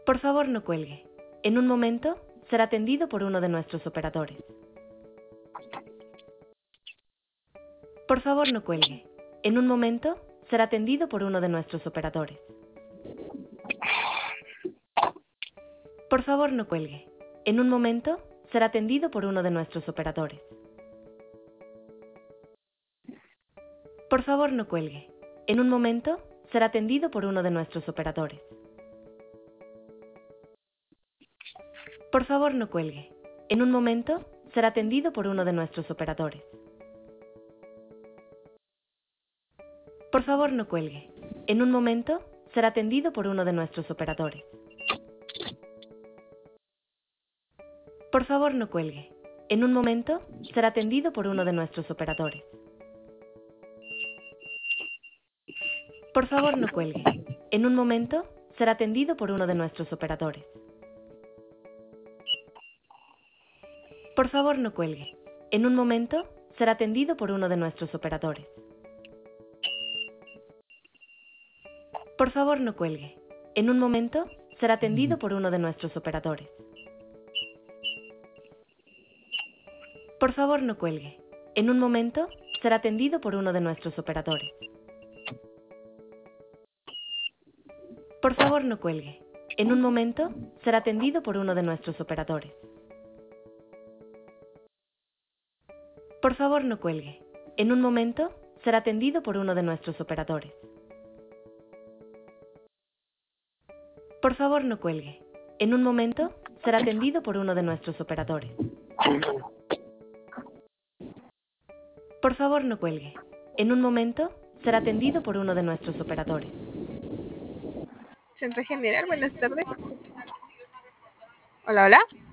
Por favor, no cuelgue. En un momento será atendido por uno de nuestros operadores. Por favor, no cuelgue. En un momento será atendido por uno de nuestros operadores. Por favor, no cuelgue. En un momento será atendido por uno de nuestros operadores. Por favor, no cuelgue. En un momento será atendido por uno de nuestros operadores. Por favor, no cuelgue. En un momento será atendido por uno de nuestros operadores. Por favor, no cuelgue. En un momento será atendido por uno de nuestros operadores. Por favor, no cuelgue. En un momento será atendido por uno de nuestros operadores. Por favor, no cuelgue. En un momento será atendido por uno de nuestros operadores. Por favor, no cuelgue. En un momento será atendido por uno de nuestros operadores. Por favor, no cuelgue. En un momento será atendido por uno de nuestros operadores. Por favor, no cuelgue. En un momento será atendido por uno de nuestros operadores. Por favor, no cuelgue. En un momento será atendido por uno de nuestros operadores. Por favor, no cuelgue. En un momento será atendido por uno de nuestros operadores. Por favor, no cuelgue. En un momento será atendido por uno de nuestros operadores. Por favor, no cuelgue. En un momento será atendido por uno de nuestros operadores. Centro General, buenas tardes. Hola, hola.